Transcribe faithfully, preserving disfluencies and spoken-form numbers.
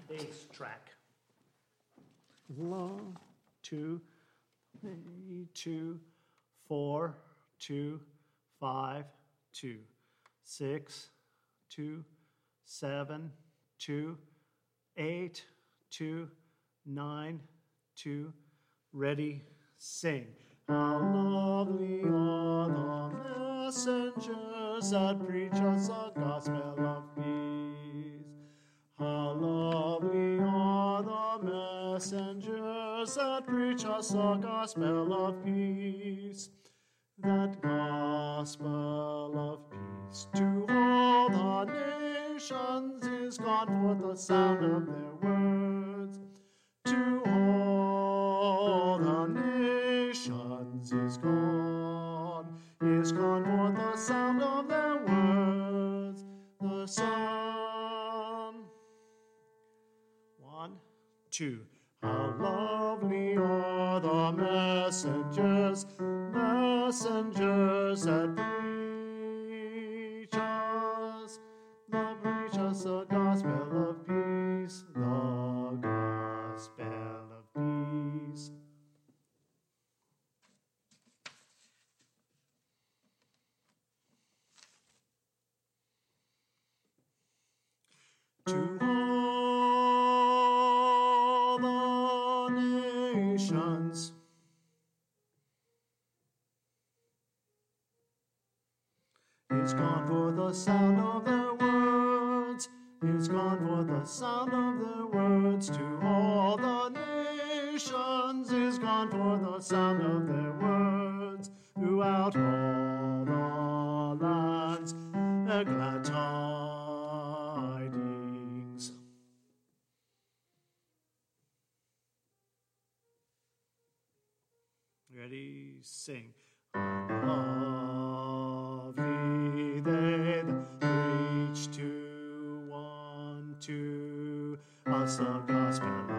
bass track. One, two, three, two, four, two, five, two, six, two, seven, two, eight, two, nine, two, ready, sing. How lovely are the messengers that preach us a gospel of peace. How lovely are the messengers that preach us a gospel of peace. That gospel of peace to all the nations is gone forth the sound of their words. To all the nations is gone, is gone forth the sound of their words. The Son. One, two. How lovely are the messengers, messengers that preach us, the preach us the gospel of peace, the gospel of peace. To all the nations, it's gone for the sound of their words. It's gone for the sound of their words. To all the nations is gone for the sound of their words. Throughout all the lands, a glad tidings. Ready, sing. Lovely they that preach to one, to us the gospel